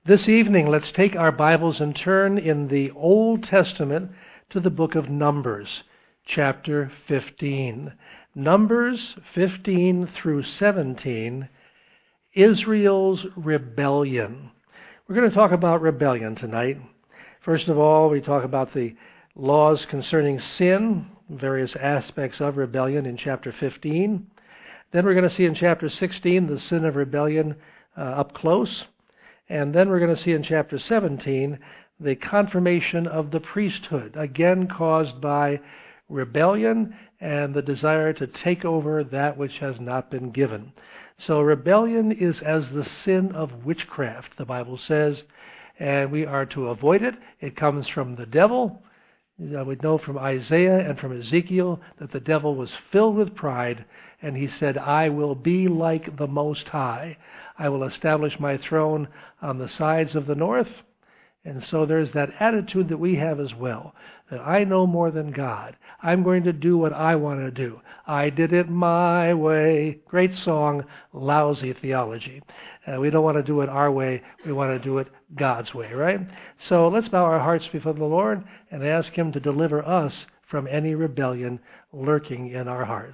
This evening, let's take our Bibles and turn in the Old Testament to the book of Numbers, chapter 15. Numbers 15 through 17, Israel's rebellion. We're going to talk about rebellion tonight. First of all, we talk about the laws concerning sin, various aspects of rebellion in chapter 15. Then we're going to see in chapter 16 the sin of rebellion up close. And then we're going to see in chapter 17 the confirmation of the priesthood, again caused by rebellion and the desire to take over that which has not been given. So rebellion is as the sin of witchcraft, the Bible says, and we are to avoid it. It comes from the devil. We know from Isaiah and from Ezekiel that the devil was filled with pride, and he said, I will be like the Most High. I will establish my throne on the sides of the north. And so there's that attitude that we have as well, that I know more than God. I'm going to do what I want to do. I did it my way. Great song, lousy theology. We don't want to do it our way. We want to do it God's way, right? So let's bow our hearts before the Lord and ask Him to deliver us from any rebellion lurking in our hearts.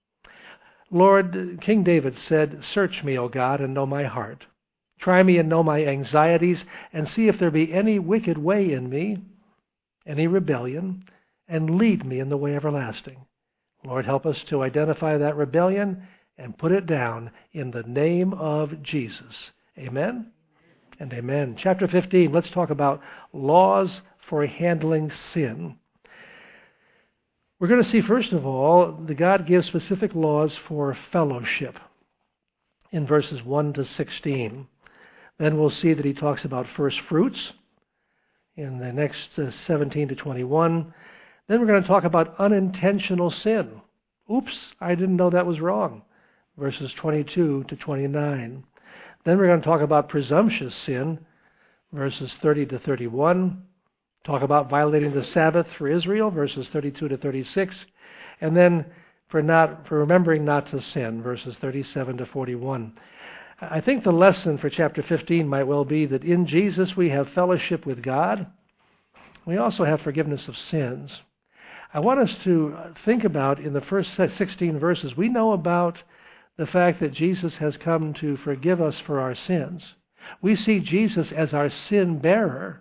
Lord, King David said, search me, O God, and know my heart. Try me and know my anxieties, and see if there be any wicked way in me, any rebellion, and lead me in the way everlasting. Lord, help us to identify that rebellion and put it down in the name of Jesus. Amen and amen. Chapter 15, let's talk about laws for handling sin. We're going to see, first of all, that God gives specific laws for fellowship in verses 1 to 16. Then we'll see that he talks about first fruits in the next 17 to 21. Then we're going to talk about unintentional sin. Oops, I didn't know that was wrong. Verses 22 to 29. Then we're going to talk about presumptuous sin, verses 30 to 31. Talk about violating the Sabbath for Israel, verses 32 to 36. And then for remembering not to sin, verses 37 to 41. I think the lesson for chapter 15 might well be that in Jesus we have fellowship with God. We also have forgiveness of sins. I want us to think about, in the first 16 verses, we know about the fact that Jesus has come to forgive us for our sins. We see Jesus as our sin bearer.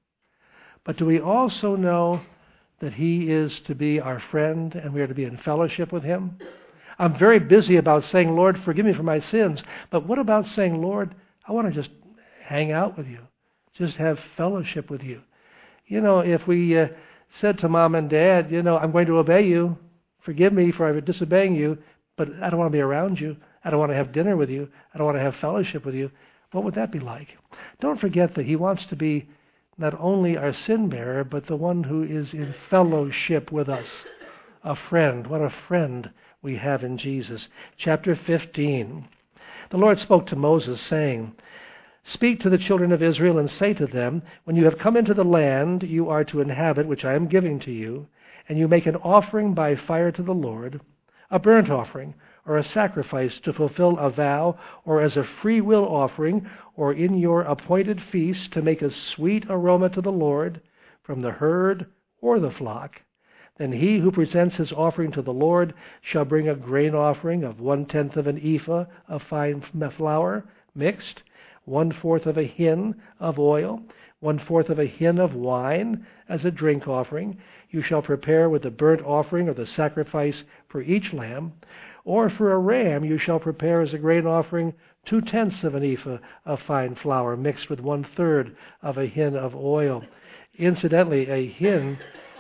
But do we also know that He is to be our friend and we are to be in fellowship with Him? I'm very busy about saying, Lord, forgive me for my sins. But what about saying, Lord, I want to just hang out with you, just have fellowship with you? You know, if we said to Mom and Dad, I'm going to obey you, forgive me for disobeying you, but I don't want to be around you. I don't want to have dinner with you. I don't want to have fellowship with you. What would that be like? Don't forget that He wants to be not only our sin bearer, but the one who is in fellowship with us. A friend. What a friend we have in Jesus. Chapter 15. The Lord spoke to Moses, saying, Speak to the children of Israel and say to them, When you have come into the land you are to inhabit, which I am giving to you, and you make an offering by fire to the Lord, a burnt offering, or a sacrifice to fulfill a vow, or as a free will offering, or in your appointed feast to make a sweet aroma to the Lord from the herd or the flock, then he who presents his offering to the Lord shall bring a grain offering of 1/10 of an ephah of fine flour mixed, 1/4 of a hin of oil, 1/4 of a hin of wine as a drink offering. You shall prepare with the burnt offering or the sacrifice for each lamb. Or for a ram you shall prepare as a grain offering 2/10 of an ephah of fine flour mixed with 1/3 of a hin of oil. Incidentally, a hin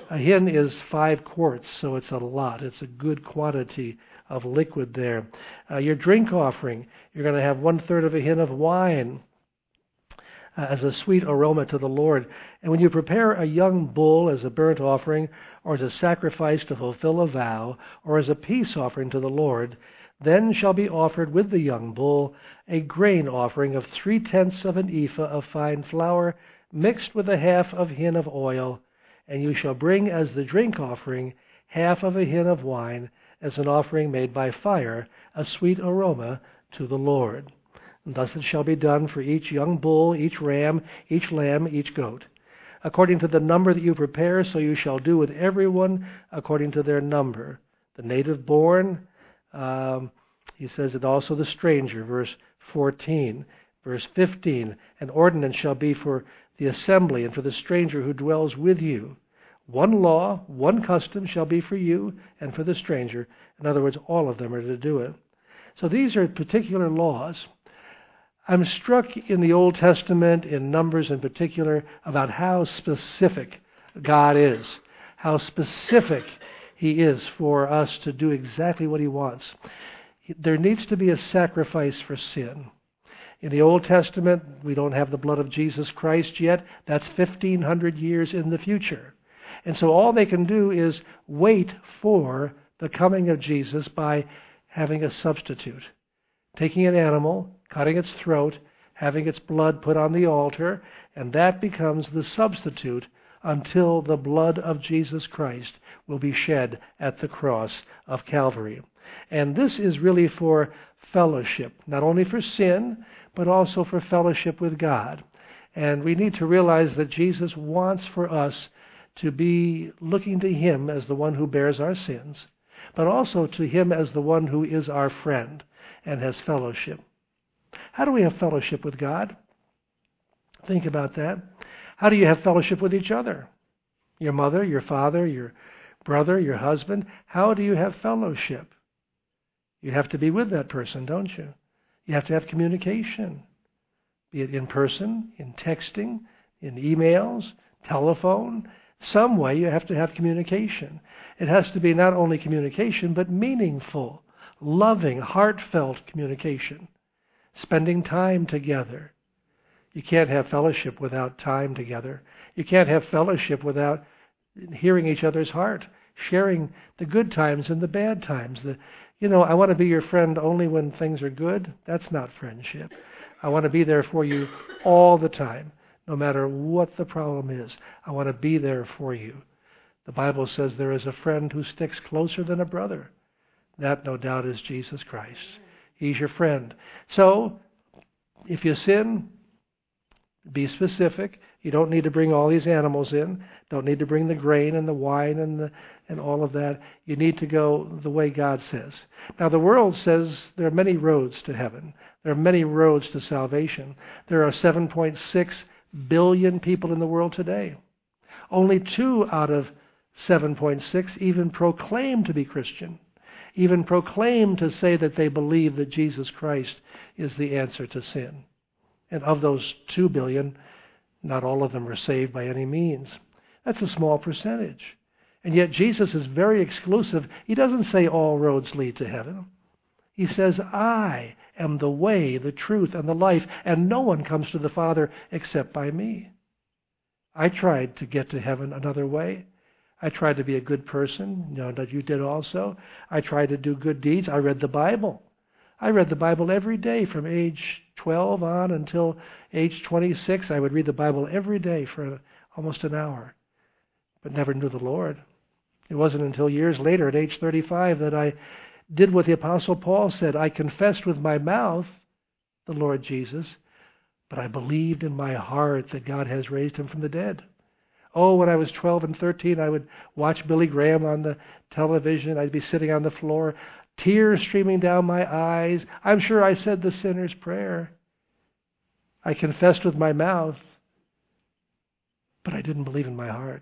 is 5 quarts, so it's a lot. It's a good quantity of liquid there. Your drink offering, you're going to have 1/3 of a hin of wine as a sweet aroma to the Lord. And when you prepare a young bull as a burnt offering, or as a sacrifice to fulfill a vow, or as a peace offering to the Lord, then shall be offered with the young bull a grain offering of 3/10 of an ephah of fine flour mixed with 1/2 of hin of oil, and you shall bring as the drink offering 1/2 of a hin of wine as an offering made by fire, a sweet aroma to the Lord. And thus it shall be done for each young bull, each ram, each lamb, each goat. According to the number that you prepare, so you shall do with everyone according to their number. The native born, he says, and also the stranger, verse 14. Verse 15, an ordinance shall be for the assembly and for the stranger who dwells with you. One law, one custom shall be for you and for the stranger. In other words, all of them are to do it. So these are particular laws. I'm struck in the Old Testament, in Numbers in particular, about how specific God is, how specific He is for us to do exactly what He wants. There needs to be a sacrifice for sin. In the Old Testament, we don't have the blood of Jesus Christ yet. That's 1,500 years in the future. And so all they can do is wait for the coming of Jesus by having a substitute. Taking an animal, cutting its throat, having its blood put on the altar, and that becomes the substitute until the blood of Jesus Christ will be shed at the cross of Calvary. And this is really for fellowship, not only for sin, but also for fellowship with God. And we need to realize that Jesus wants for us to be looking to Him as the one who bears our sins, but also to Him as the one who is our friend and has fellowship. How do we have fellowship with God? Think about that. How do you have fellowship with each other? Your mother, your father, your brother, your husband. How do you have fellowship? You have to be with that person, don't you? You have to have communication, be it in person, in texting, in emails, telephone. Some way you have to have communication. It has to be not only communication, but meaningful, loving, heartfelt communication. Spending time together. You can't have fellowship without time together. You can't have fellowship without hearing each other's heart, sharing the good times and the bad times. I want to be your friend only when things are good. That's not friendship. I want to be there for you all the time, no matter what the problem is. I want to be there for you. The Bible says there is a friend who sticks closer than a brother. That, no doubt, is Jesus Christ. He's your friend. So, if you sin, be specific. You don't need to bring all these animals in. Don't need to bring the grain and the wine and all of that. You need to go the way God says. Now, the world says there are many roads to heaven. There are many roads to salvation. There are 7.6 billion people in the world today. Only 2 out of 7.6 even proclaim to be Christian, even proclaim to say that they believe that Jesus Christ is the answer to sin. And of those 2 billion, not all of them are saved by any means. That's a small percentage. And yet Jesus is very exclusive. He doesn't say all roads lead to heaven. He says, I am the way, the truth, and the life, and no one comes to the Father except by me. I tried to get to heaven another way. I tried to be a good person, that you did also. I tried to do good deeds. I read the Bible. I read the Bible every day from age 12 on until age 26. I would read the Bible every day for almost an hour, but never knew the Lord. It wasn't until years later, at age 35, that I did what the Apostle Paul said. I confessed with my mouth the Lord Jesus, but I believed in my heart that God has raised Him from the dead. Oh, when I was 12 and 13, I would watch Billy Graham on the television. I'd be sitting on the floor, tears streaming down my eyes. I'm sure I said the sinner's prayer. I confessed with my mouth, but I didn't believe in my heart.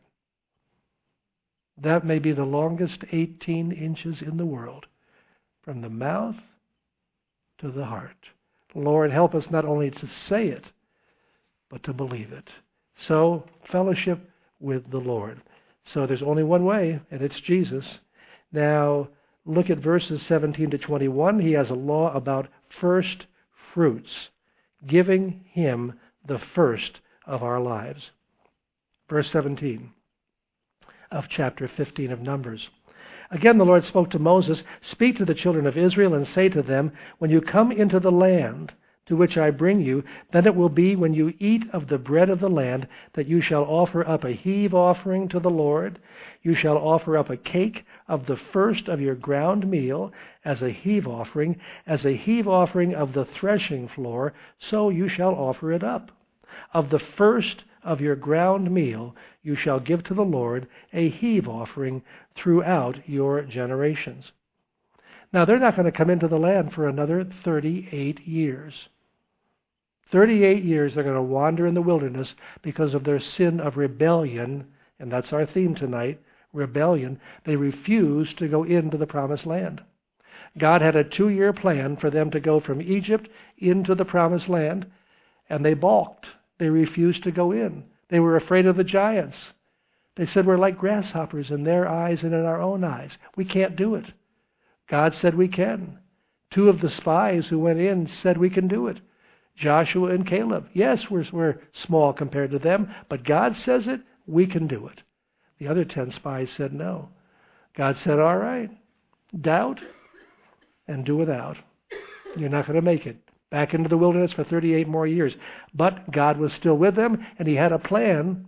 That may be the longest 18 inches in the world, from the mouth to the heart. Lord, help us not only to say it, but to believe it. So, fellowship with the Lord. So there's only one way, and it's Jesus. Now, look at verses 17 to 21. He has a law about first fruits, giving Him the first of our lives. Verse 17 of chapter 15 of Numbers. Again the Lord spoke to Moses, "Speak to the children of Israel and say to them, when you come into the land to which I bring you, then it will be when you eat of the bread of the land that you shall offer up a heave offering to the Lord. You shall offer up a cake of the first of your ground meal as a heave offering of the threshing floor, so you shall offer it up. Of the first of your ground meal you shall give to the Lord a heave offering throughout your generations. Now, they're not going to come into the land for another 38 years. 38 years they're going to wander in the wilderness because of their sin of rebellion, and that's our theme tonight, rebellion. They refused to go into the promised land. God had a 2-year plan for them to go from Egypt into the promised land, and they balked. They refused to go in. They were afraid of the giants. They said, we're like grasshoppers in their eyes and in our own eyes. We can't do it. God said we can. 2 of the spies who went in said we can do it. Joshua and Caleb. Yes, we're small compared to them, but God says it, we can do it. The other 10 spies said no. God said, all right, doubt and do without. You're not going to make it. Back into the wilderness for 38 more years. But God was still with them, and he had a plan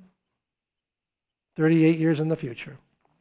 38 years in the future.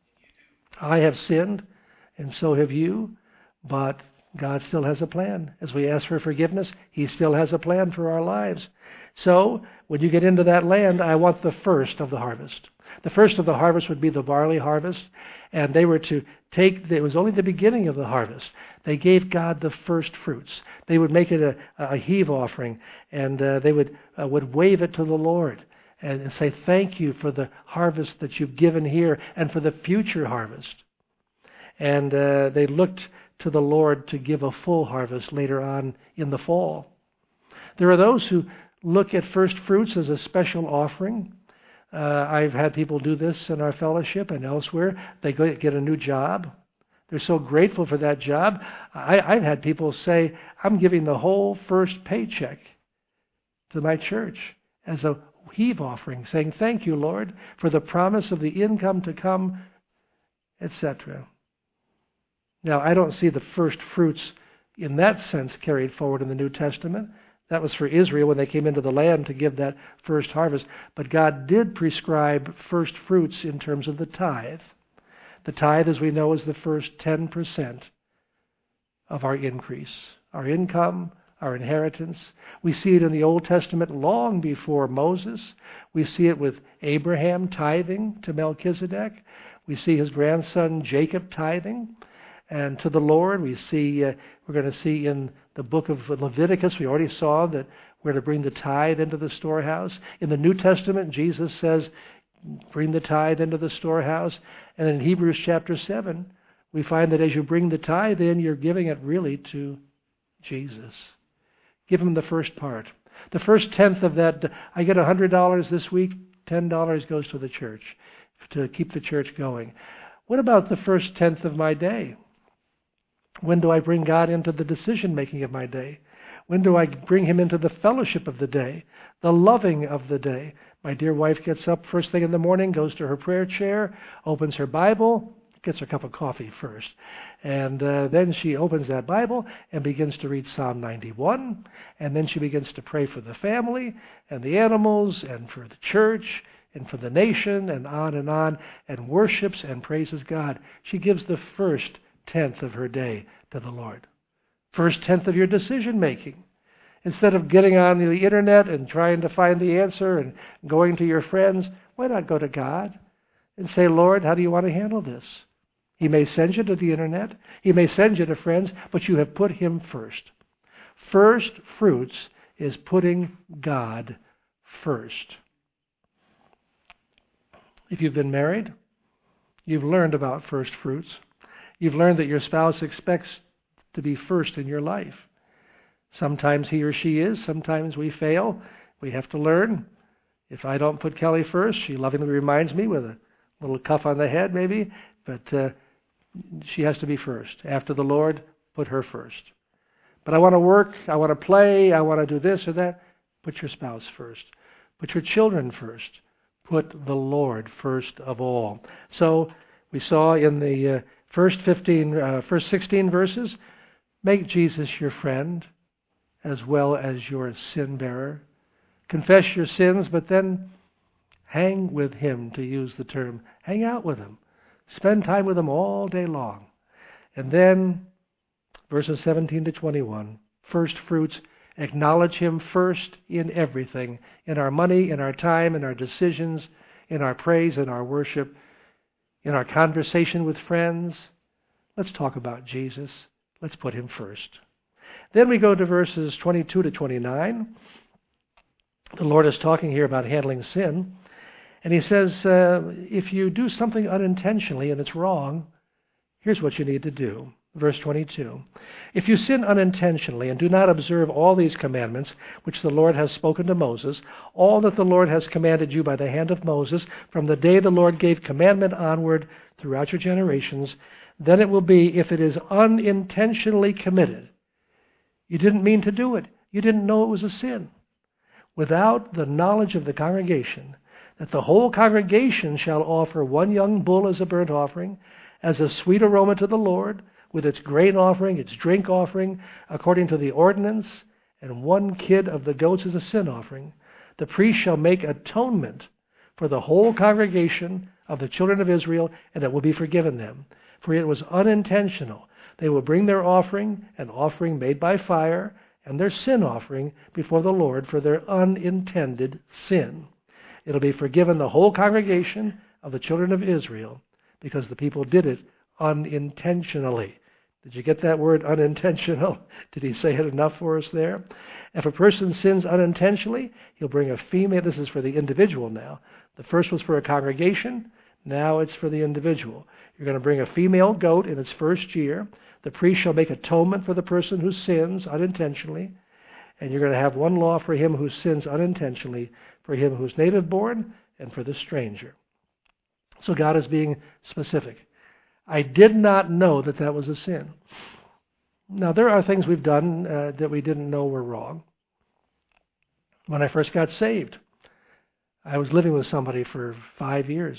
I have sinned, and so have you, but God still has a plan. As we ask for forgiveness, he still has a plan for our lives. So, when you get into that land, I want the first of the harvest. The first of the harvest would be the barley harvest, and they were to take, it was only the beginning of the harvest. They gave God the first fruits. They would make it a heave offering, and they would wave it to the Lord and say, thank you for the harvest that you've given here and for the future harvest. And they looked to the Lord to give a full harvest later on in the fall. There are those who look at first fruits as a special offering. I've had people do this in our fellowship and elsewhere. They get a new job. They're so grateful for that job. I've had people say, I'm giving the whole first paycheck to my church as a heave offering, saying, thank you, Lord, for the promise of the income to come, etc. Now, I don't see the first fruits in that sense carried forward in the New Testament. That was for Israel when they came into the land to give that first harvest. But God did prescribe first fruits in terms of the tithe. The tithe, as we know, is the first 10% of our increase, our income, our inheritance. We see it in the Old Testament long before Moses. We see it with Abraham tithing to Melchizedek. We see his grandson Jacob tithing. And to the Lord, we're going to see in the book of Leviticus, we already saw that we're to bring the tithe into the storehouse. In the New Testament, Jesus says, bring the tithe into the storehouse. And in Hebrews chapter 7, we find that as you bring the tithe in, you're giving it really to Jesus. Give him the first part. The first tenth of that, I get $100 this week, $10 goes to the church to keep the church going. What about the first tenth of my day? When do I bring God into the decision-making of my day? When do I bring him into the fellowship of the day, the loving of the day? My dear wife gets up first thing in the morning, goes to her prayer chair, opens her Bible, gets her cup of coffee first. And then she opens that Bible and begins to read Psalm 91. And then she begins to pray for the family and the animals and for the church and for the nation and worships and praises God. She gives the first tenth of her day to the Lord. First tenth of your decision making. Instead of getting on the internet and trying to find the answer and going to your friends, why not go to God and say, Lord, how do you want to handle this? He may send you to the internet. He may send you to friends, but you have put him first. First fruits is putting God first. If you've been married, you've learned about first fruits. You've learned that your spouse expects to be first in your life. Sometimes he or she is. Sometimes we fail. We have to learn. If I don't put Kelly first, she lovingly reminds me with a little cuff on the head maybe, but she has to be first. After the Lord, put her first. But I want to work, I want to play, I want to do this or that. Put your spouse first. Put your children first. Put the Lord first of all. So we saw in the first 16 verses, make Jesus your friend as well as your sin bearer. Confess your sins, but then hang with him, to use the term. Hang out with him. Spend time with him all day long. And then, verses 17 to 21, first fruits, acknowledge him first in everything, in our money, in our time, in our decisions, in our praise, in our worship, in our conversation with friends. Let's talk about Jesus. Let's put him first. Then we go to verses 22 to 29. The Lord is talking here about handling sin. And he says, if you do something unintentionally and it's wrong, here's what you need to do. Verse 22. If you sin unintentionally and do not observe all these commandments which the Lord has spoken to Moses, all that the Lord has commanded you by the hand of Moses, from the day the Lord gave commandment onward throughout your generations, then it will be, if it is unintentionally committed, you didn't mean to do it, you didn't know it was a sin, without the knowledge of the congregation, that the whole congregation shall offer one young bull as a burnt offering, as a sweet aroma to the Lord, with its grain offering, its drink offering, according to the ordinance, and one kid of the goats as a sin offering. The priest shall make atonement for the whole congregation of the children of Israel, and it will be forgiven them. For it was unintentional. They will bring their offering, an offering made by fire, and their sin offering before the Lord for their unintended sin. It'll be forgiven the whole congregation of the children of Israel, because the people did it unintentionally. Did you get that word, unintentional? Did he say it enough for us there? If a person sins unintentionally, he'll bring a female. This is for the individual now. The first was for a congregation. Now it's for the individual. You're going to bring a female goat in its first year. The priest shall make atonement for the person who sins unintentionally. And you're going to have one law for him who sins unintentionally, for him who's native born, and for the stranger. So God is being specific. I did not know that that was a sin. Now, there are things we've done that we didn't know were wrong. When I first got saved, I was living with somebody for 5 years.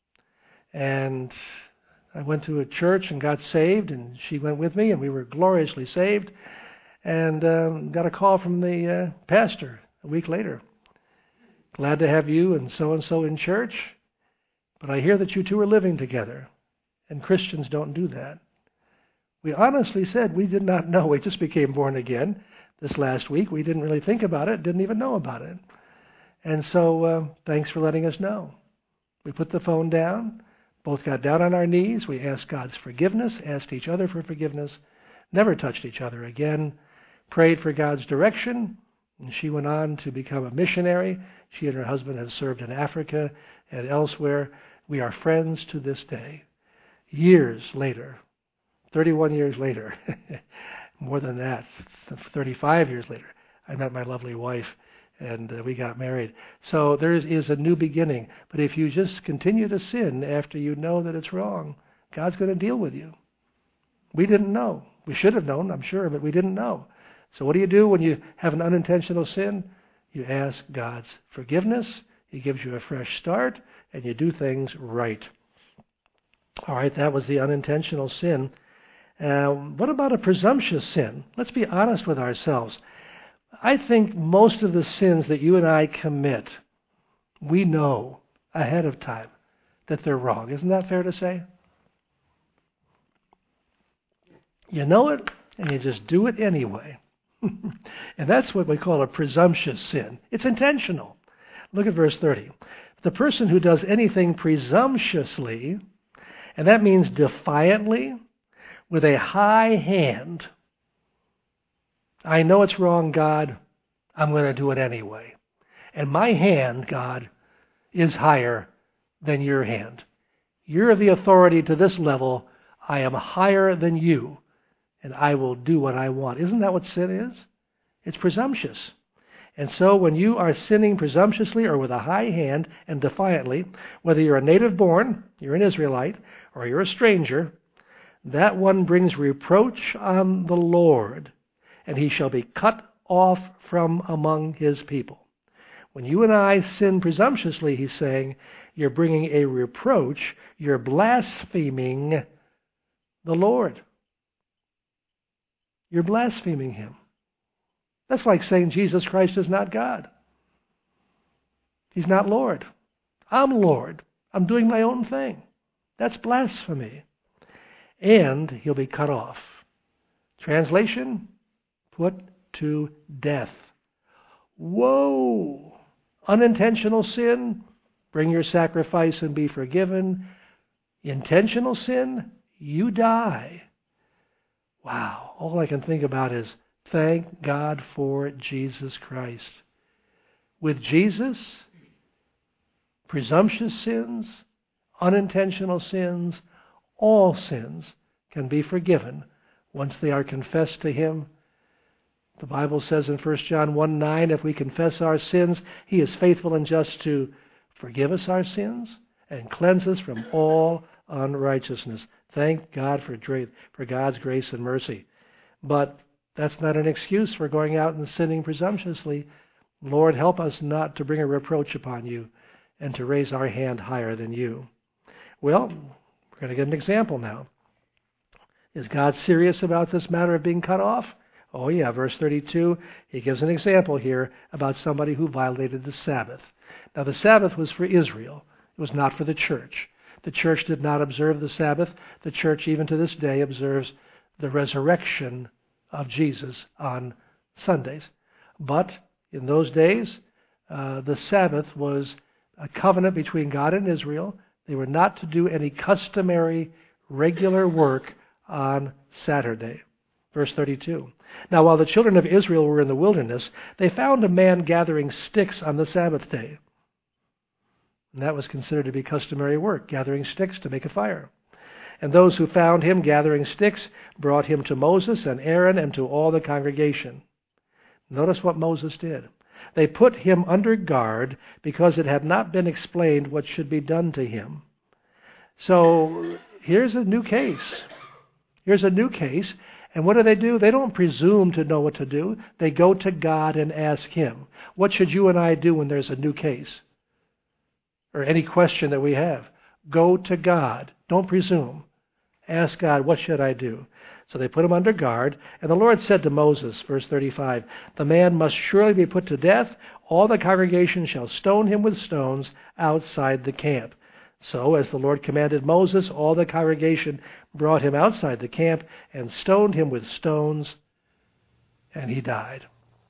And I went to a church and got saved, and she went with me, and we were gloriously saved. And got a call from the pastor a week later. Glad to have you and so in church, but I hear that you two are living together. And Christians don't do that. We honestly said we did not know. We just became born again this last week. We didn't really think about it, didn't even know about it. And so thanks for letting us know. We put the phone down, both got down on our knees. We asked God's forgiveness, asked each other for forgiveness, never touched each other again, prayed for God's direction, and she went on to become a missionary. She and her husband have served in Africa and elsewhere. We are friends to this day. Years later, 31 years later, more than that, 35 years later, I met my lovely wife, and we got married. So there is a new beginning. But if you just continue to sin after you know that it's wrong, God's going to deal with you. We didn't know. We should have known, I'm sure, but we didn't know. So what do you do when you have an unintentional sin? You ask God's forgiveness. He gives you a fresh start, and you do things right. All right, that was the unintentional sin. What about a presumptuous sin? Let's be honest with ourselves. I think most of the sins that you and I commit, we know ahead of time that they're wrong. Isn't that fair to say? You know it, and you just do it anyway. And that's what we call a presumptuous sin. It's intentional. Look at verse 30. The person who does anything presumptuously, and that means defiantly, with a high hand, I know it's wrong, God, I'm going to do it anyway. And my hand, God, is higher than your hand. You're the authority to this level. I am higher than you, and I will do what I want. Isn't that what sin is? It's presumptuous. And so when you are sinning presumptuously or with a high hand and defiantly, whether you're a native born, you're an Israelite, or you're a stranger, that one brings reproach on the Lord, and he shall be cut off from among his people. When you and I sin presumptuously, he's saying, you're bringing a reproach, you're blaspheming the Lord. You're blaspheming him. That's like saying Jesus Christ is not God. He's not Lord. I'm Lord. I'm doing my own thing. That's blasphemy. And he'll be cut off. Translation, put to death. Whoa! Unintentional sin, bring your sacrifice and be forgiven. Intentional sin, you die. Wow. All I can think about is thank God for Jesus Christ. With Jesus, presumptuous sins, unintentional sins, all sins can be forgiven once they are confessed to Him. The Bible says in 1 John 1:9, if we confess our sins, He is faithful and just to forgive us our sins and cleanse us from all unrighteousness. Thank God for God's grace and mercy. But that's not an excuse for going out and sinning presumptuously. Lord, help us not to bring a reproach upon you and to raise our hand higher than you. Well, we're going to get an example now. Is God serious about this matter of being cut off? Oh yeah, verse 32, he gives an example here about somebody who violated the Sabbath. Now the Sabbath was for Israel. It was not for the church. The church did not observe the Sabbath. The church, even to this day, observes the resurrection of Jesus on Sundays. But in those days, the Sabbath was a covenant between God and Israel. They were not to do any customary, regular work on Saturday. Verse 32. Now, while the children of Israel were in the wilderness, they found a man gathering sticks on the Sabbath day. And that was considered to be customary work, gathering sticks to make a fire. And those who found him gathering sticks brought him to Moses and Aaron and to all the congregation. Notice what Moses did. They put him under guard because it had not been explained what should be done to him. So here's a new case. Here's a new case. And what do? They don't presume to know what to do. They go to God and ask Him. What should you and I do when there's a new case? Or any question that we have? Go to God. Don't presume. Ask God, what should I do? So they put him under guard. And the Lord said to Moses, verse 35, the man must surely be put to death. All the congregation shall stone him with stones outside the camp. So, as the Lord commanded Moses, all the congregation brought him outside the camp and stoned him with stones, and he died.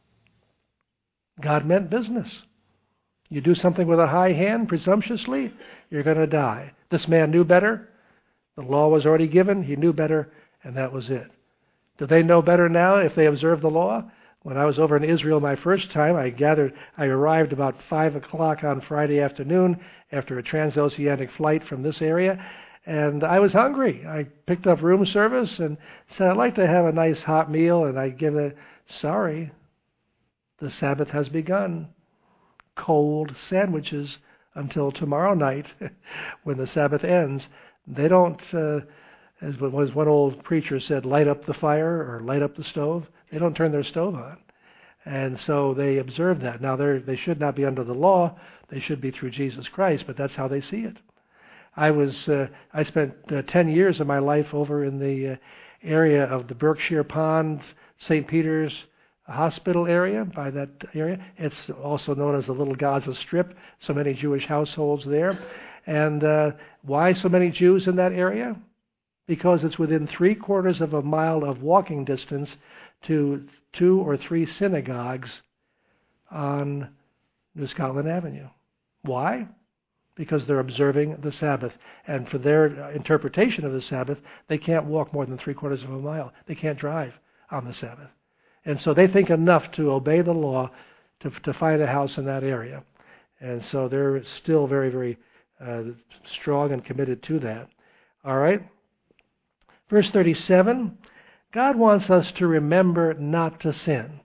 God meant business. You do something with a high hand, presumptuously, you're going to die. This man knew better. The law was already given. He knew better, and that was it. Do they know better now if they observe the law? When I was over in Israel my first time, I arrived about 5 o'clock on Friday afternoon after a transoceanic flight from this area, and I was hungry. I picked up room service and said, I'd like to have a nice hot meal, and I give it, sorry, the Sabbath has begun. Cold sandwiches until tomorrow night when the Sabbath ends. They don't, as one old preacher said, light up the fire or light up the stove. They don't turn their stove on. And so they observe that. Now, they should not be under the law. They should be through Jesus Christ, but that's how they see it. I spent 10 years of my life over in the area of the Berkshire Pond, St. Peter's Hospital area, by that area. It's also known as the Little Gaza Strip, so many Jewish households there. And why so many Jews in that area? Because it's within 3/4 of a mile of walking distance to 2 or 3 synagogues on New Scotland Avenue. Why? Because they're observing the Sabbath. And for their interpretation of the Sabbath, they can't walk more than 3/4 of a mile. They can't drive on the Sabbath. And so they think enough to obey the law to find a house in that area. And so they're still very, very strong and committed to that. All right? Verse 37, God wants us to remember not to sin.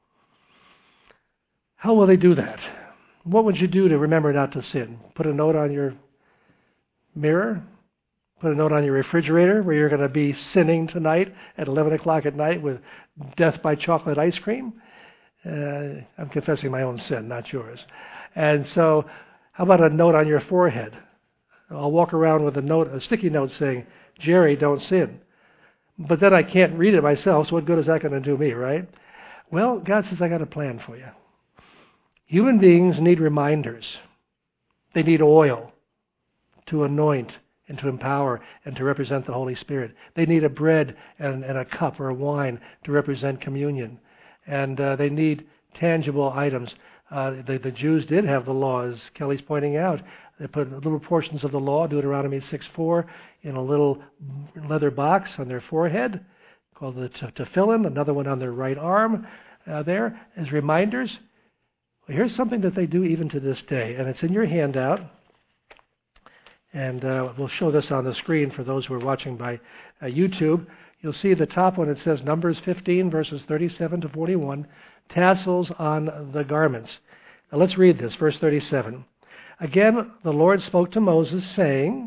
How will they do that? What would you do to remember not to sin? Put a note on your mirror? Put a note on your refrigerator where you're going to be sinning tonight at 11 o'clock at night with death by chocolate ice cream? I'm confessing my own sin, not yours. And so, how about a note on your forehead? I'll walk around with a sticky note saying, Jerry, don't sin. But then I can't read it myself, so what good is that going to do me, right? Well, God says, I got a plan for you. Human beings need reminders. They need oil to anoint and to empower and to represent the Holy Spirit. They need a bread and a cup or a wine to represent communion. And they need tangible items. The Jews did have the law, as Kelly's pointing out. They put little portions of the law, Deuteronomy 6:4, in a little leather box on their forehead, called the tefillin, another one on their right arm there as reminders. Well, here's something that they do even to this day, and it's in your handout. And we'll show this on the screen for those who are watching by YouTube. You'll see the top one, it says Numbers 15, verses 37 to 41, tassels on the garments. Now let's read this, verse 37. Again, the Lord spoke to Moses, saying,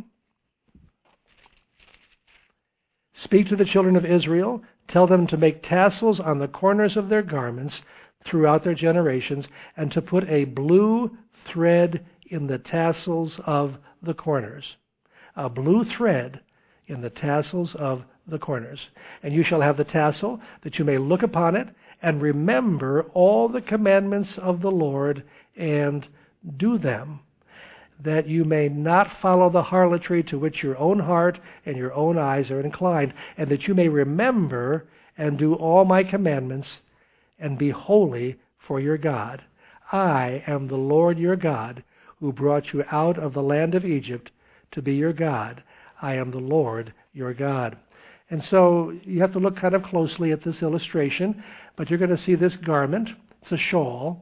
Speak to the children of Israel, tell them to make tassels on the corners of their garments throughout their generations, and to put a blue thread in the tassels of the corners. A blue thread in the tassels of the corners. And you shall have the tassel, that you may look upon it, and remember all the commandments of the Lord, and do them, that you may not follow the harlotry to which your own heart and your own eyes are inclined, and that you may remember and do all my commandments, and be holy for your God. I am the Lord your God, who brought you out of the land of Egypt to be your God. I am the Lord your God. And so you have to look kind of closely at this illustration, but you're going to see this garment. It's a shawl,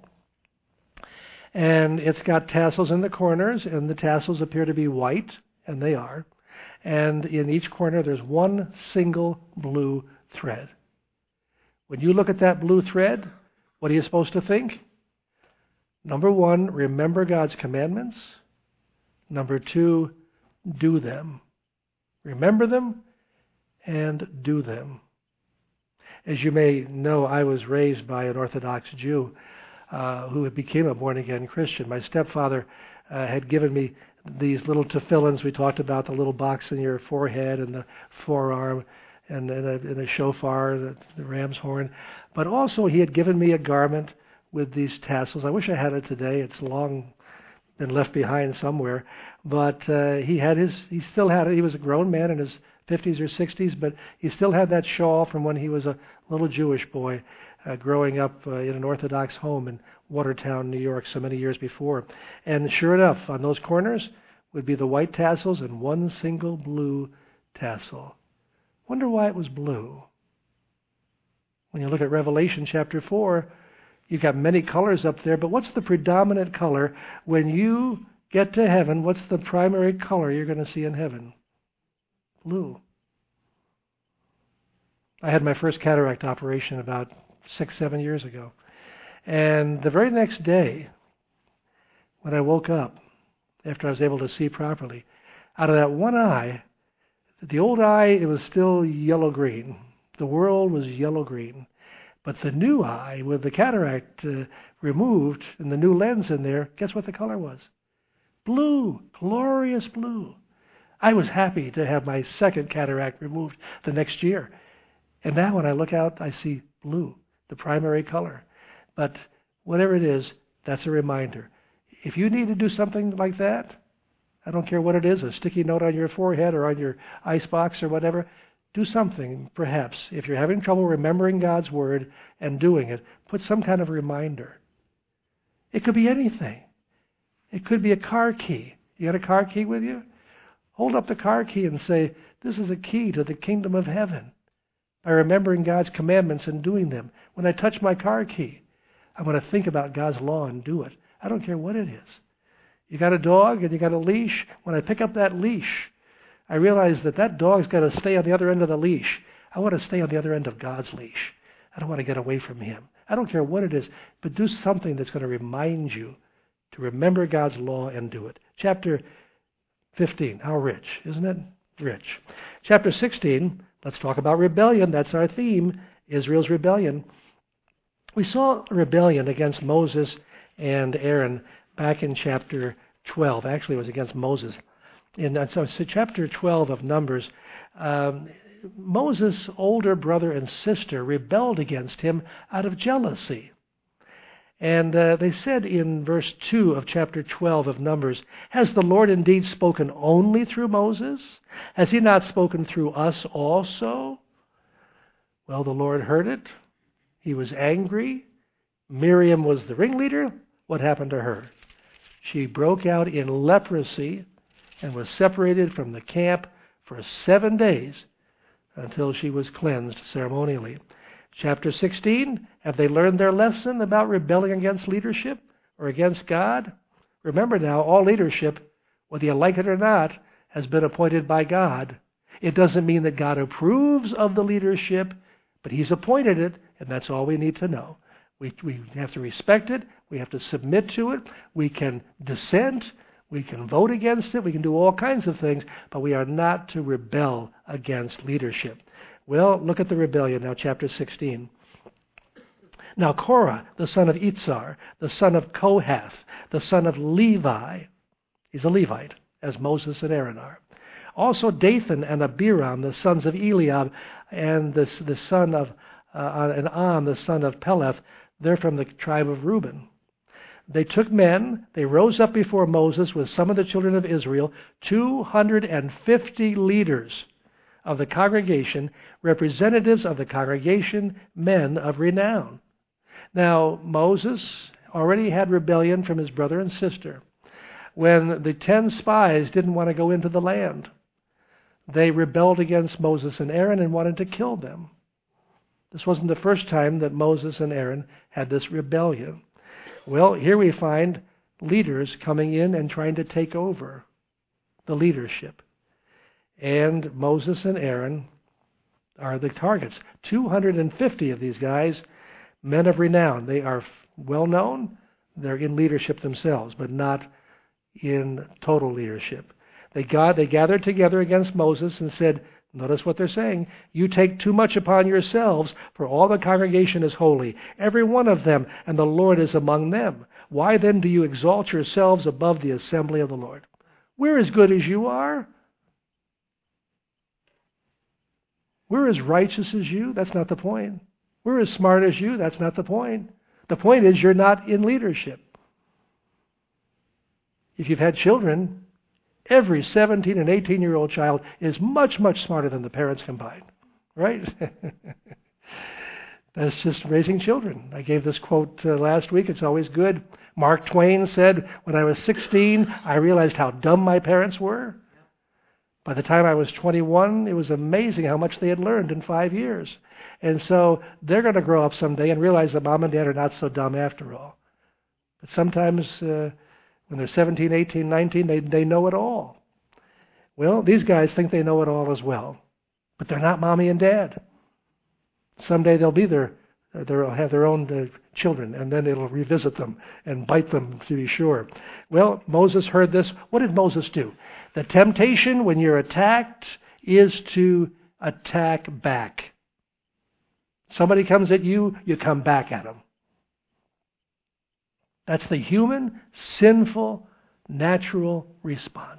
and it's got tassels in the corners, and the tassels appear to be white, and they are. And in each corner there's one single blue thread. When you look at that blue thread, what are you supposed to think? Number one, remember God's commandments. Number two, do them. Remember them and do them. As you may know, I was raised by an Orthodox Jew who became a born-again Christian. My stepfather had given me these little tefillins. We talked about the little box in your forehead and the forearm and a shofar, the ram's horn. But also he had given me a garment with these tassels. I wish I had it today. It's long been left behind somewhere. But he still had it. He was a grown man in his 50s or 60s, but he still had that shawl from when he was a little Jewish boy growing up in an Orthodox home in Watertown, New York, so many years before. And sure enough, on those corners would be the white tassels and one single blue tassel. Wonder why it was blue. When you look at Revelation chapter 4, you've got many colors up there, but what's the predominant color? When you get to heaven, what's the primary color you're going to see in heaven? Blue. I had my first cataract operation about 6-7 years ago. And the very next day, when I woke up, after I was able to see properly, out of that one eye, the old eye, it was still yellow-green. The world was yellow-green. But the new eye, with the cataract removed and the new lens in there, guess what the color was? Blue, glorious blue. I was happy to have my second cataract removed the next year. And now when I look out, I see blue, the primary color. But whatever it is, that's a reminder. If you need to do something like that, I don't care what it is, a sticky note on your forehead or on your icebox or whatever, do something, perhaps. If you're having trouble remembering God's Word and doing it, put some kind of reminder. It could be anything. It could be a car key. You got a car key with you? Hold up the car key and say, this is a key to the kingdom of heaven. By remembering God's commandments and doing them. When I touch my car key, I'm going to think about God's law and do it. I don't care what it is. You got a dog and you got a leash. When I pick up that leash, I realize that dog's got to stay on the other end of the leash. I want to stay on the other end of God's leash. I don't want to get away from Him. I don't care what it is, but do something that's going to remind you to remember God's law and do it. Chapter 15, how rich, isn't it? Rich. Chapter 16, let's talk about rebellion. That's our theme, Israel's rebellion. We saw rebellion against Moses and Aaron back in chapter 12. Actually, it was against Moses. So chapter 12 of Numbers, Moses' older brother and sister rebelled against him out of jealousy. And they said in verse 2 of chapter 12 of Numbers, "Has the Lord indeed spoken only through Moses? Has he not spoken through us also?" Well, the Lord heard it. He was angry. Miriam was the ringleader. What happened to her? She broke out in leprosy and was separated from the camp for 7 days until she was cleansed ceremonially. Chapter 16, have they learned their lesson about rebelling against leadership or against God? Remember now, all leadership, whether you like it or not, has been appointed by God. It doesn't mean that God approves of the leadership, but He's appointed it, and that's all we need to know. We have to respect it. We have to submit to it. We can dissent. We can vote against it. We can do all kinds of things, but we are not to rebel against leadership. Well, look at the rebellion now, chapter 16. Now Korah, the son of Itzar, the son of Kohath, the son of Levi, he's a Levite, as Moses and Aaron are. Also Dathan and Abiram, the sons of Eliab, and the son of and On, the son of Peleth, they're from the tribe of Reuben. They took men, they rose up before Moses with some of the children of Israel, 250 leaders of the congregation, representatives of the congregation, men of renown. Now, Moses already had rebellion from his brother and sister. When the 10 spies didn't want to go into the land, they rebelled against Moses and Aaron and wanted to kill them. This wasn't the first time that Moses and Aaron had this rebellion. Well, here we find leaders coming in and trying to take over the leadership. And Moses and Aaron are the targets. 250 of these guys, men of renown. They are well known. They're in leadership themselves, but not in total leadership. They gathered together against Moses and said, notice what they're saying, "You take too much upon yourselves, for all the congregation is holy, every one of them, and the Lord is among them. Why then do you exalt yourselves above the assembly of the Lord?" We're as good as you are. We're as righteous as you. That's not the point. We're as smart as you. That's not the point. The point is you're not in leadership. If you've had children, every 17 and 18-year-old child is much, much smarter than the parents combined. Right? That's just raising children. I gave this quote last week. It's always good. Mark Twain said, "When I was 16, I realized how dumb my parents were. By the time I was 21, it was amazing how much they had learned in 5 years." And so they're going to grow up someday and realize that mom and dad are not so dumb after all. But sometimes when they're 17, 18, 19, they know it all. Well, these guys think they know it all as well. But they're not mommy and dad. Someday they'll have their own children, and then it'll revisit them and bite them, to be sure. Well, Moses heard this. What did Moses do? The temptation when you're attacked is to attack back. Somebody comes at you, you come back at them. That's the human, sinful, natural response.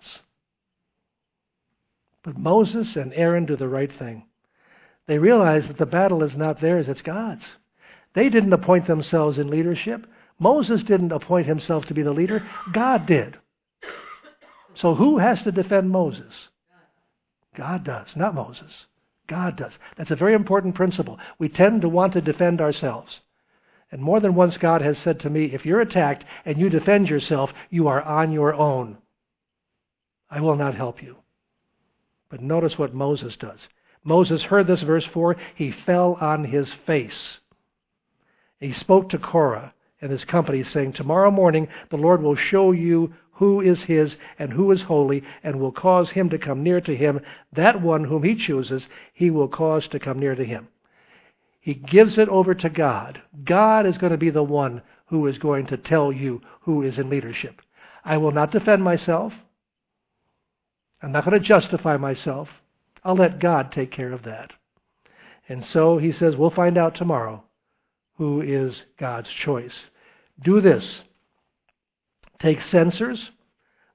But Moses and Aaron do the right thing. They realize that the battle is not theirs, it's God's. They didn't appoint themselves in leadership. Moses didn't appoint himself to be the leader. God did. So who has to defend Moses? God does, not Moses. God does. That's a very important principle. We tend to want to defend ourselves. And more than once God has said to me, if you're attacked and you defend yourself, you are on your own. I will not help you. But notice what Moses does. Moses heard this, verse 4, he fell on his face. He spoke to Korah and his company, saying, "Tomorrow morning the Lord will show you who is his and who is holy, and will cause him to come near to him. That one whom he chooses, he will cause to come near to him." He gives it over to God. God is going to be the one who is going to tell you who is in leadership. I will not defend myself. I'm not going to justify myself. I'll let God take care of that. And so he says, we'll find out tomorrow who is God's choice. Do this. Take censers,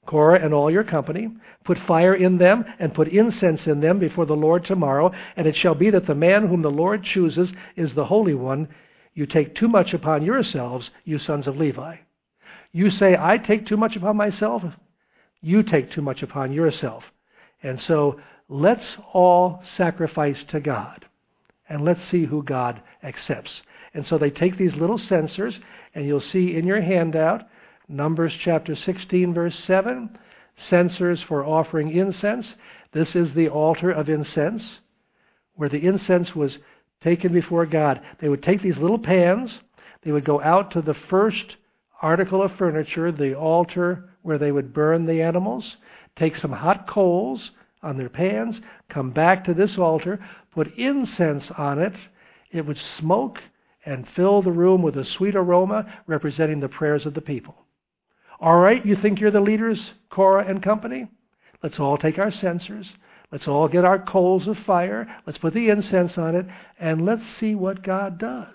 Korah and all your company, put fire in them and put incense in them before the Lord tomorrow, and it shall be that the man whom the Lord chooses is the Holy One. You take too much upon yourselves, you sons of Levi. You say, I take too much upon myself? You take too much upon yourself. And so let's all sacrifice to God, and let's see who God accepts. And so they take these little censers, and you'll see in your handout, Numbers chapter 16, verse 7, censers for offering incense. This is the altar of incense, where the incense was taken before God. They would take these little pans, they would go out to the first article of furniture, the altar where they would burn the animals, take some hot coals on their pans, come back to this altar, put incense on it. It would smoke and fill the room with a sweet aroma representing the prayers of the people. All right, you think you're the leaders, Korah and company? Let's all take our censers. Let's all get our coals of fire. Let's put the incense on it, and let's see what God does.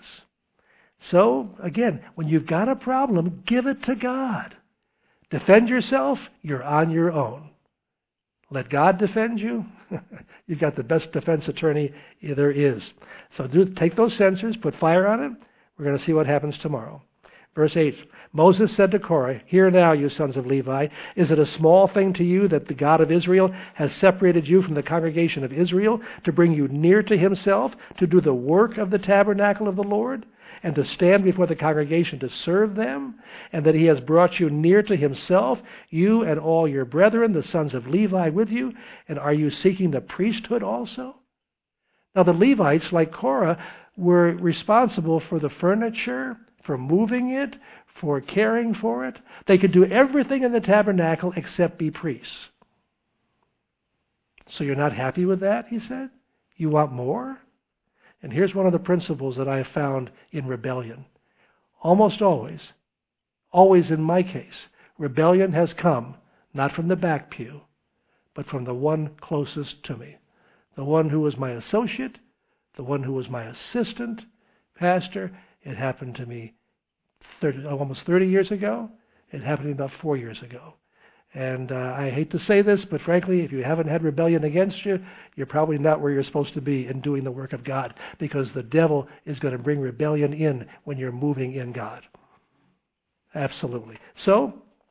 So, again, when you've got a problem, give it to God. Defend yourself, you're on your own. Let God defend you. You've got the best defense attorney there is. So take those censers, put fire on it. We're going to see what happens tomorrow. Verse 8, Moses said to Korah, Hear now, you sons of Levi, is it a small thing to you that the God of Israel has separated you from the congregation of Israel to bring you near to himself, to do the work of the tabernacle of the Lord, and to stand before the congregation to serve them, and that he has brought you near to himself, you and all your brethren, the sons of Levi, with you, and are you seeking the priesthood also? Now the Levites, like Korah, were responsible for the furniture, for moving it, for caring for it. They could do everything in the tabernacle except be priests. So you're not happy with that, he said? You want more? And here's one of the principles that I have found in rebellion. Almost always in my case, rebellion has come not from the back pew, but from the one closest to me. The one who was my associate, the one who was my assistant pastor. It happened to me almost 30 years ago. It happened to me about 4 years ago. And I hate to say this, but frankly, if you haven't had rebellion against you, you're probably not where you're supposed to be in doing the work of God, because the devil is going to bring rebellion in when you're moving in God. Absolutely. So,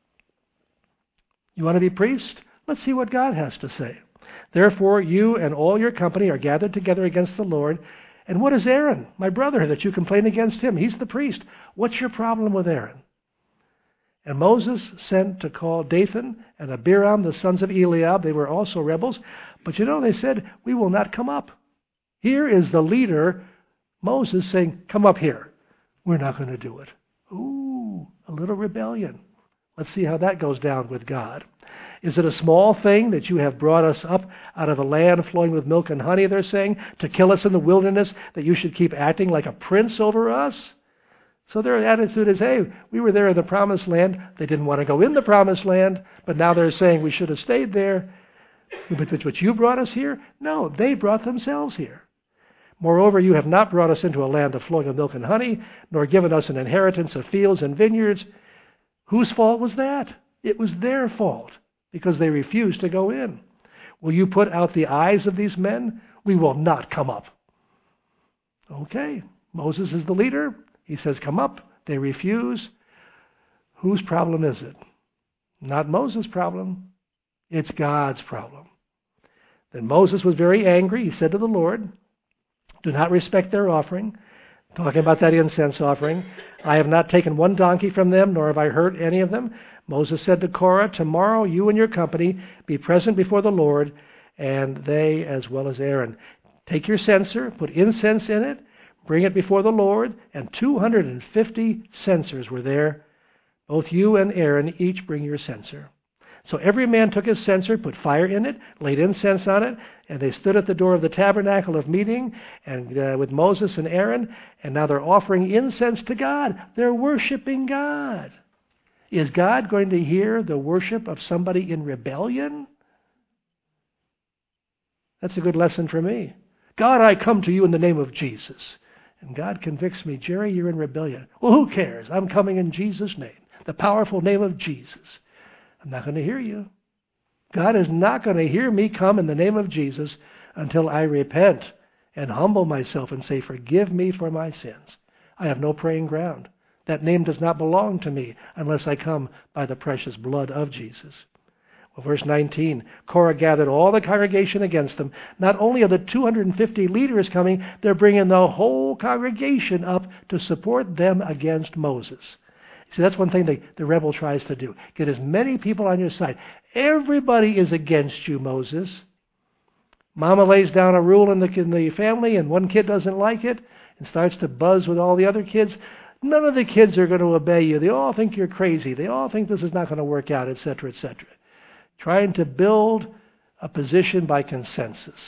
you want to be priest? Let's see what God has to say. Therefore, you and all your company are gathered together against the Lord. And what is Aaron, my brother, that you complain against him? He's the priest. What's your problem with Aaron? And Moses sent to call Dathan and Abiram, the sons of Eliab. They were also rebels. But they said, we will not come up. Here is the leader, Moses, saying, come up here. We're not going to do it. Ooh, a little rebellion. Let's see how that goes down with God. Is it a small thing that you have brought us up out of a land flowing with milk and honey, they're saying, to kill us in the wilderness, that you should keep acting like a prince over us? So their attitude is, hey, we were there in the promised land. They didn't want to go in the promised land, but now they're saying we should have stayed there. But you brought us here? No, they brought themselves here. Moreover, you have not brought us into a land of flowing with milk and honey, nor given us an inheritance of fields and vineyards. Whose fault was that? It was their fault, because they refused to go in. Will you put out the eyes of these men? We will not come up. Okay, Moses is the leader. He says, come up. They refuse. Whose problem is it? Not Moses' problem. It's God's problem. Then Moses was very angry. He said to the Lord, do not respect their offering. Talking about that incense offering. I have not taken one donkey from them, nor have I hurt any of them. Moses said to Korah, tomorrow you and your company be present before the Lord, and they as well as Aaron. Take your censer, put incense in it, bring it before the Lord, and 250 censers were there. Both you and Aaron each bring your censer. So every man took his censer, put fire in it, laid incense on it, and they stood at the door of the tabernacle of meeting and with Moses and Aaron, and now they're offering incense to God. They're worshiping God. Is God going to hear the worship of somebody in rebellion? That's a good lesson for me. God, I come to you in the name of Jesus. And God convicts me, Jerry, you're in rebellion. Well, who cares? I'm coming in Jesus' name, the powerful name of Jesus. I'm not going to hear you. God is not going to hear me come in the name of Jesus until I repent and humble myself and say, forgive me for my sins. I have no praying ground. That name does not belong to me unless I come by the precious blood of Jesus. Well, verse 19, Korah gathered all the congregation against them. Not only are the 250 leaders coming, they're bringing the whole congregation up to support them against Moses. See, that's one thing the rebel tries to do. Get as many people on your side. Everybody is against you, Moses. Mama lays down a rule in the family, and one kid doesn't like it and starts to buzz with all the other kids. None of the kids are going to obey you. They all think you're crazy. They all think this is not going to work out, etc., etc. Trying to build a position by consensus.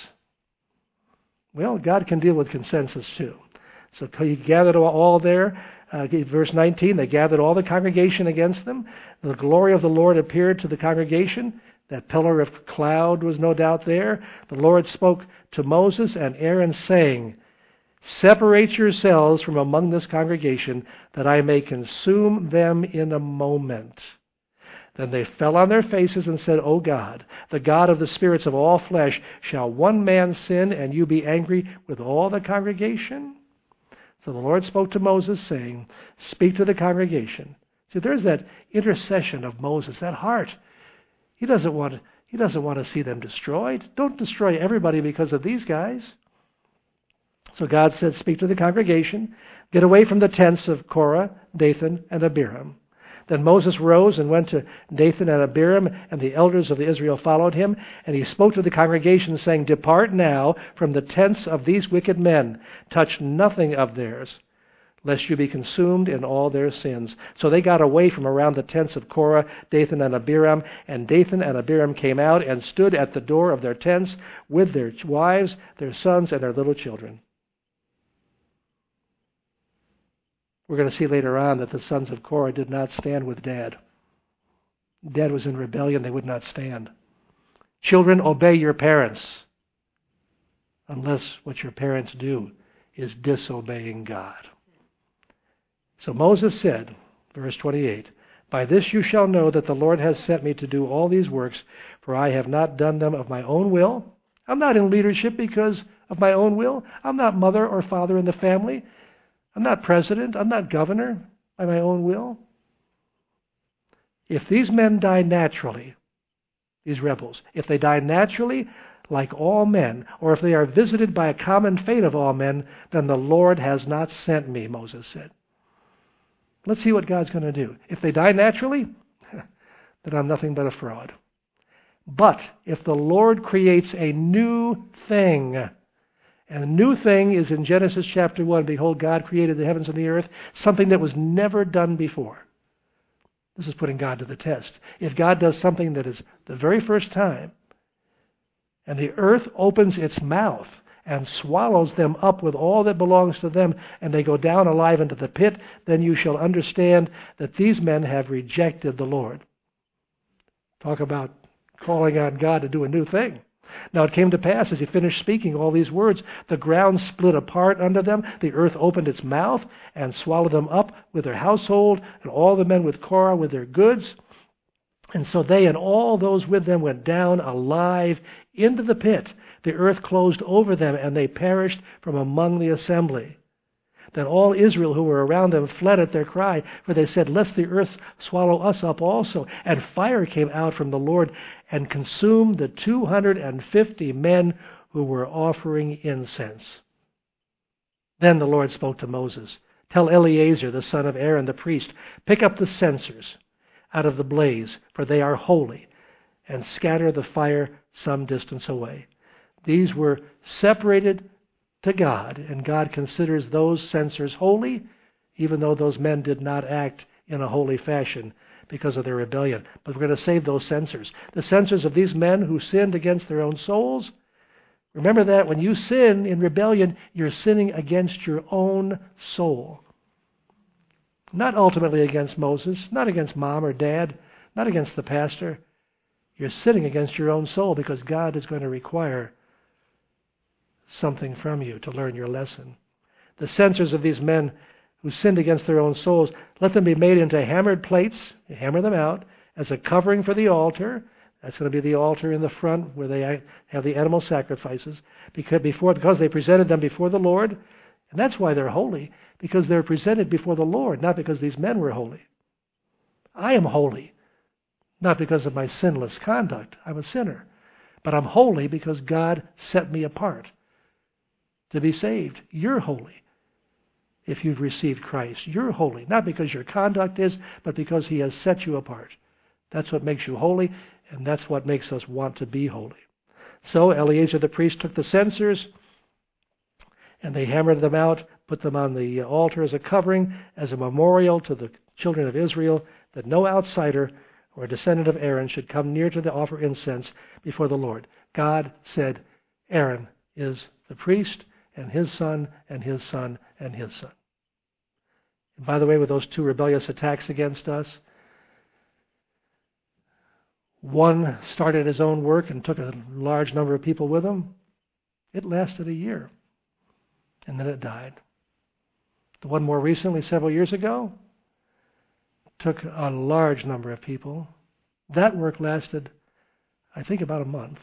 Well, God can deal with consensus too. So he gathered all there. Verse 19, they gathered all the congregation against them. The glory of the Lord appeared to the congregation. That pillar of cloud was no doubt there. The Lord spoke to Moses and Aaron, saying, separate yourselves from among this congregation, that I may consume them in a moment. Then they fell on their faces and said, O God, the God of the spirits of all flesh, shall one man sin and you be angry with all the congregation? So the Lord spoke to Moses, saying, speak to the congregation. See, there's that intercession of Moses, that heart. He doesn't want to see them destroyed. Don't destroy everybody because of these guys. So God said, speak to the congregation. Get away from the tents of Korah, Dathan, and Abiram. Then Moses rose and went to Dathan and Abiram, and the elders of Israel followed him. And he spoke to the congregation, saying, depart now from the tents of these wicked men. Touch nothing of theirs, lest you be consumed in all their sins. So they got away from around the tents of Korah, Dathan, and Abiram. And Dathan and Abiram came out and stood at the door of their tents with their wives, their sons, and their little children. We're going to see later on that the sons of Korah did not stand with Dad. Dad was in rebellion. They would not stand. Children, obey your parents, unless what your parents do is disobeying God. So Moses said, verse 28, by this you shall know that the Lord has sent me to do all these works, for I have not done them of my own will. I'm not in leadership because of my own will. I'm not mother or father in the family. I'm not president. I'm not governor by my own will. If these men die naturally, these rebels, if they die naturally like all men, or if they are visited by a common fate of all men, then the Lord has not sent me, Moses said. Let's see what God's going to do. If they die naturally, then I'm nothing but a fraud. But if the Lord creates a new thing, and the new thing is in Genesis chapter 1, behold, God created the heavens and the earth, something that was never done before. This is putting God to the test. If God does something that is the very first time, and the earth opens its mouth and swallows them up with all that belongs to them, and they go down alive into the pit, then you shall understand that these men have rejected the Lord. Talk about calling on God to do a new thing. Now it came to pass, as he finished speaking all these words, the ground split apart under them, the earth opened its mouth and swallowed them up with their household, and all the men with Korah with their goods. And so they and all those with them went down alive into the pit. The earth closed over them, and they perished from among the assembly. Then all Israel who were around them fled at their cry, for they said, lest the earth swallow us up also. And fire came out from the Lord and consumed the 250 men who were offering incense. Then the Lord spoke to Moses, tell Eleazar, the son of Aaron the priest, pick up the censers out of the blaze, for they are holy, and scatter the fire some distance away. These were separated to God, and God considers those censers holy, even though those men did not act in a holy fashion because of their rebellion. But we're going to save those censers. The censers of these men who sinned against their own souls. Remember that when you sin in rebellion, you're sinning against your own soul. Not ultimately against Moses, not against mom or dad, not against the pastor. You're sinning against your own soul because God is going to require something from you to learn your lesson. The censers of these men who sinned against their own souls, let them be made into hammered plates, hammer them out, as a covering for the altar. That's going to be the altar in the front where they have the animal sacrifices, because they presented them before the Lord. And that's why they're holy, because they're presented before the Lord, not because these men were holy. I am holy, not because of my sinless conduct. I'm a sinner. But I'm holy because God set me apart to be saved. You're holy if you've received Christ. You're holy, not because your conduct is, but because He has set you apart. That's what makes you holy, and that's what makes us want to be holy. So Eleazar the priest took the censers, and they hammered them out, put them on the altar as a covering, as a memorial to the children of Israel, that no outsider or a descendant of Aaron should come near to offer incense before the Lord. God said Aaron is the priest, and his son, and his son, and his son. And by the way, with those two rebellious attacks against us, one started his own work and took a large number of people with him. It lasted a year, and then it died. The one more recently, several years ago, took a large number of people. That work lasted, I think, about a month.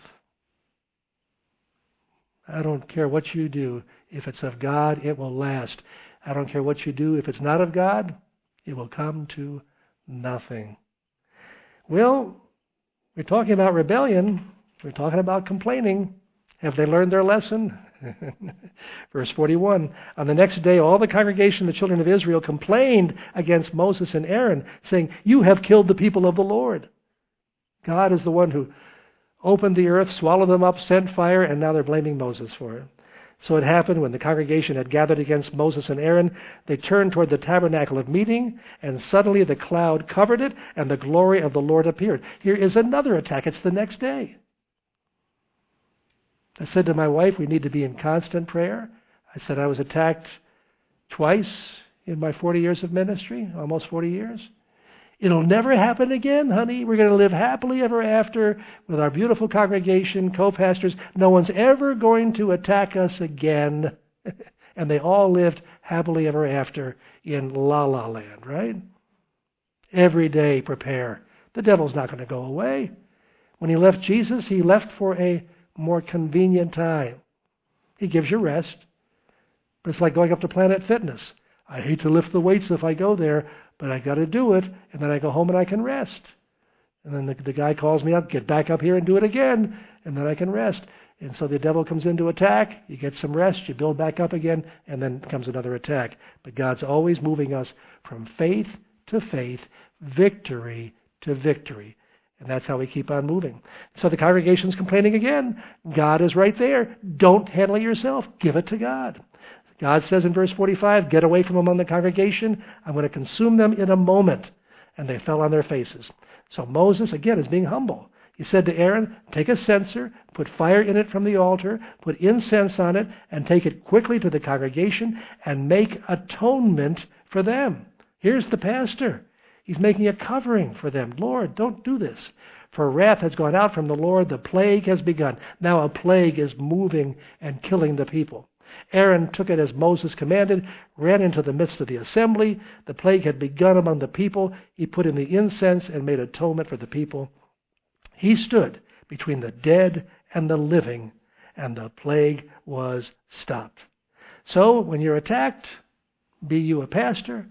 I don't care what you do. If it's of God, it will last. I don't care what you do. If it's not of God, it will come to nothing. Well, we're talking about rebellion. We're talking about complaining. Have they learned their lesson? Verse 41, on the next day all the congregation of the children of Israel complained against Moses and Aaron, saying, you have killed the people of the Lord. God is the one who opened the earth, swallowed them up, sent fire, and now they're blaming Moses for it. So it happened when the congregation had gathered against Moses and Aaron, they turned toward the tabernacle of meeting, and suddenly the cloud covered it, and the glory of the Lord appeared. Here is another attack. It's the next day. I said to my wife, we need to be in constant prayer. I said I was attacked twice in my 40 years of ministry, almost 40 years. It'll never happen again, honey. We're going to live happily ever after with our beautiful congregation, co-pastors. No one's ever going to attack us again. And they all lived happily ever after in la-la land, right? Every day prepare. The devil's not going to go away. When he left Jesus, he left for a more convenient time. He gives you rest. But it's like going up to Planet Fitness. I hate to lift the weights if I go there, but I got to do it, and then I go home and I can rest. And then the guy calls me up, get back up here and do it again, and then I can rest. And so the devil comes in to attack, you get some rest, you build back up again, and then comes another attack. But God's always moving us from faith to faith, victory to victory. And that's how we keep on moving. So the congregation's complaining again. God is right there. Don't handle it yourself. Give it to God. God says in verse 45, get away from among the congregation. I'm going to consume them in a moment. And they fell on their faces. So Moses, again, is being humble. He said to Aaron, take a censer, put fire in it from the altar, put incense on it, and take it quickly to the congregation and make atonement for them. Here's the pastor. He's making a covering for them. Lord, don't do this. For wrath has gone out from the Lord. The plague has begun. Now a plague is moving and killing the people. Aaron took it as Moses commanded, ran into the midst of the assembly. The plague had begun among the people. He put in the incense and made atonement for the people. He stood between the dead and the living, and the plague was stopped. So when you're attacked, be you a pastor,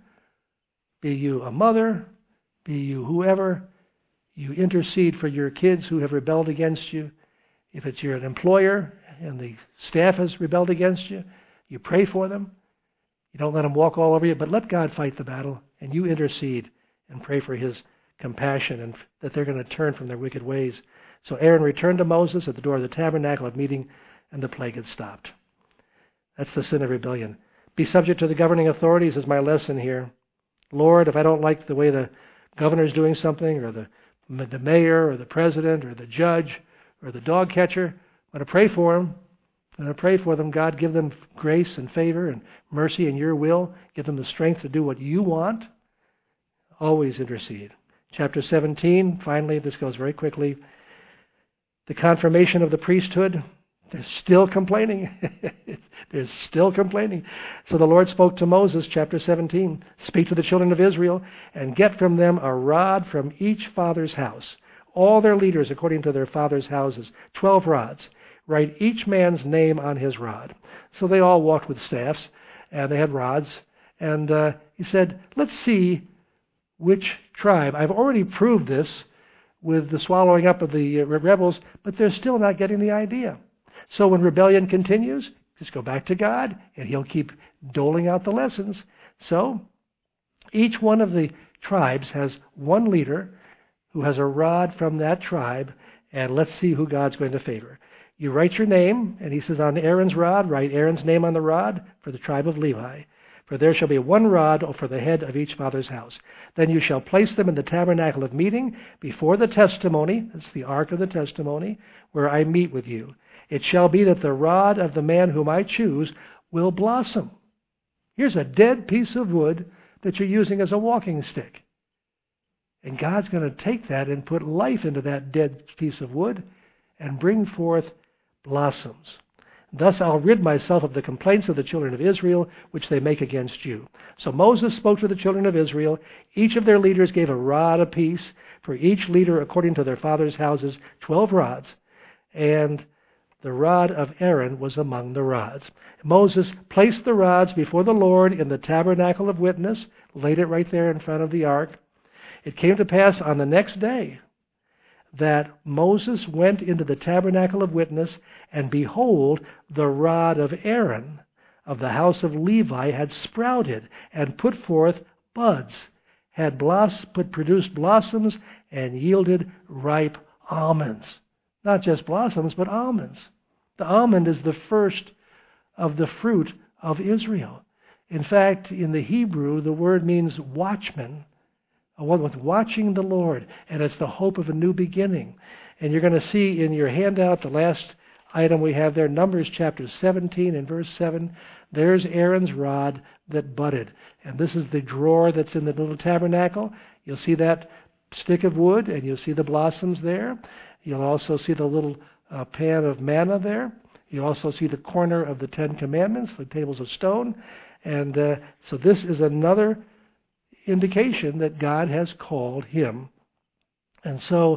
be you a mother, be you whoever, you intercede for your kids who have rebelled against you. If it's you're an employer and the staff has rebelled against you, you pray for them. You don't let them walk all over you, but let God fight the battle, and you intercede and pray for His compassion and that they're going to turn from their wicked ways. So Aaron returned to Moses at the door of the tabernacle of meeting, and the plague had stopped. That's the sin of rebellion. Be subject to the governing authorities is my lesson here. Lord, if I don't like the way the governor's doing something, or the mayor, or the president, or the judge, or the dog catcher, I'm going to pray for them. I'm going to pray for them. God, give them grace and favor and mercy in your will. Give them the strength to do what you want. Always intercede. Chapter 17, finally, this goes very quickly. The confirmation of the priesthood. They're still complaining. They're still complaining. So the Lord spoke to Moses, chapter 17, "Speak to the children of Israel, and get from them a rod from each father's house, all their leaders according to their father's houses, 12 rods. Write each man's name on his rod." So they all walked with staffs, and they had rods. And he said, "Let's see which tribe." I've already proved this with the swallowing up of the rebels, but they're still not getting the idea. So when rebellion continues, just go back to God, and He'll keep doling out the lessons. So each one of the tribes has one leader who has a rod from that tribe, and let's see who God's going to favor. You write your name, and he says, on Aaron's rod, write Aaron's name on the rod for the tribe of Levi. For there shall be one rod for the head of each father's house. Then you shall place them in the tabernacle of meeting before the testimony, that's the ark of the testimony, where I meet with you. It shall be that the rod of the man whom I choose will blossom. Here's a dead piece of wood that you're using as a walking stick. And God's going to take that and put life into that dead piece of wood and bring forth blossoms. Thus I'll rid myself of the complaints of the children of Israel, which they make against you. So Moses spoke to the children of Israel. Each of their leaders gave a rod apiece, for each leader according to their father's houses, 12 rods. And the rod of Aaron was among the rods. Moses placed the rods before the Lord in the tabernacle of witness, laid it right there in front of the ark. It came to pass on the next day that Moses went into the tabernacle of witness, and behold, the rod of Aaron of the house of Levi had sprouted and put forth buds, had produced blossoms, and yielded ripe almonds. Not just blossoms, but almonds. The almond is the first of the fruit of Israel. In fact, in the Hebrew, the word means watchman, one with watching the Lord, and it's the hope of a new beginning. And you're going to see in your handout, the last item we have there, Numbers chapter 17 and verse 7, there's Aaron's rod that budded. And this is the drawer that's in the little tabernacle. You'll see that stick of wood, and you'll see the blossoms there. You'll also see the little pan of manna there. You'll also see the corner of the Ten Commandments, the tables of stone. And so this is another indication that God has called him. And so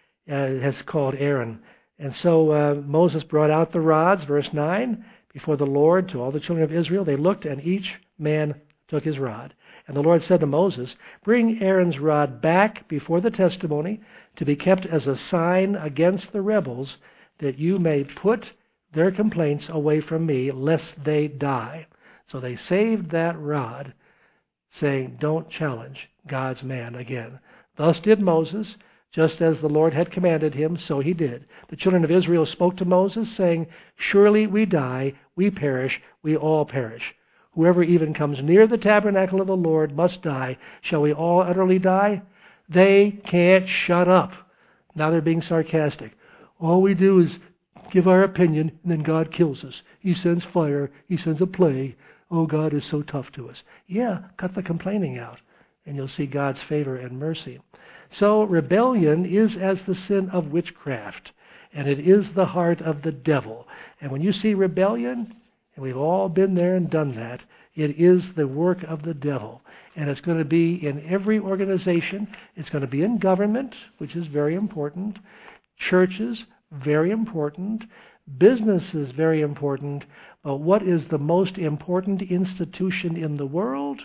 has called Aaron. And so Moses brought out the rods, verse 9, before the Lord to all the children of Israel. They looked, and each man took his rod. And the Lord said to Moses, "Bring Aaron's rod back before the testimony, to be kept as a sign against the rebels, that you may put their complaints away from me, lest they die." So they saved that rod, saying, don't challenge God's man again. Thus did Moses, just as the Lord had commanded him, so he did. The children of Israel spoke to Moses, saying, "Surely we die, we perish, we all perish. Whoever even comes near the tabernacle of the Lord must die. Shall we all utterly die?" They can't shut up. Now they're being sarcastic. All we do is give our opinion, and then God kills us. He sends fire. He sends a plague. Oh, God is so tough to us. Yeah, cut the complaining out, and you'll see God's favor and mercy. So rebellion is as the sin of witchcraft, and it is the heart of the devil. And when you see rebellion, and we've all been there and done that, it is the work of the devil. And it's going to be in every organization. It's going to be in government, which is very important. Churches, very important. Businesses, very important. But what is the most important institution in the world?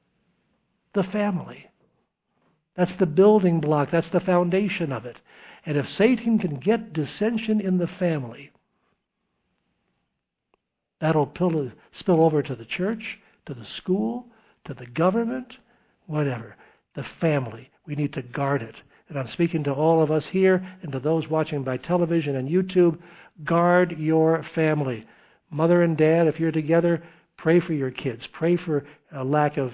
The family. That's the building block. That's the foundation of it. And if Satan can get dissension in the family, that'll spill over to the church, to the school, to the government, whatever. The family. We need to guard it. And I'm speaking to all of us here and to those watching by television and YouTube. Guard your family. Mother and dad, if you're together, pray for your kids. Pray for a lack of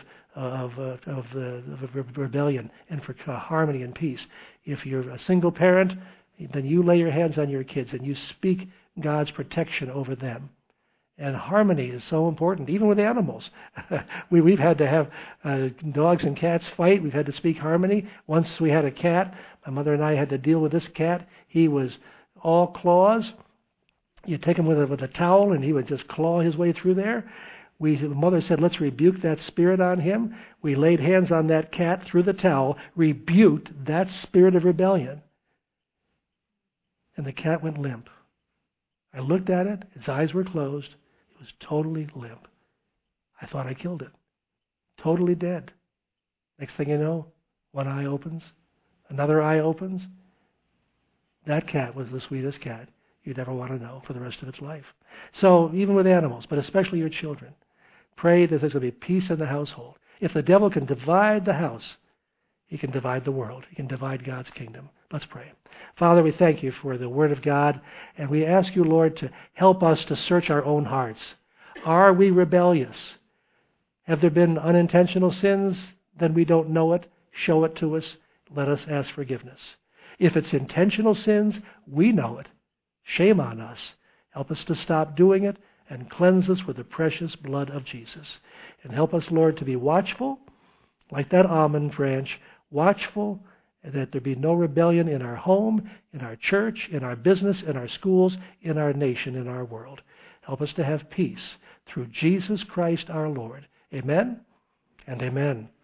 rebellion and for harmony and peace. If you're a single parent, then you lay your hands on your kids and you speak God's protection over them. And harmony is so important, even with animals. We've had to have dogs and cats fight. We've had to speak harmony. Once we had a cat. My mother and I had to deal with this cat. He was all claws. You'd take him with a towel, and he would just claw his way through there. The mother said, let's rebuke that spirit on him. We laid hands on that cat through the towel, rebuked that spirit of rebellion. And the cat went limp. I looked at it. Its eyes were closed. It was totally limp. I thought I killed it. Totally dead. Next thing you know, one eye opens, another eye opens. That cat was the sweetest cat you'd ever want to know for the rest of its life. So even with animals, but especially your children, pray that there's going to be peace in the household. If the devil can divide the house, he can divide the world. He can divide God's kingdom. Let's pray. Father, we thank you for the Word of God, and we ask you, Lord, to help us to search our own hearts. Are we rebellious? Have there been unintentional sins? Then we don't know it. Show it to us. Let us ask forgiveness. If it's intentional sins, we know it. Shame on us. Help us to stop doing it and cleanse us with the precious blood of Jesus. And help us, Lord, to be watchful, like that almond branch, watchful, and that there be no rebellion in our home, in our church, in our business, in our schools, in our nation, in our world. Help us to have peace through Jesus Christ our Lord. Amen and amen.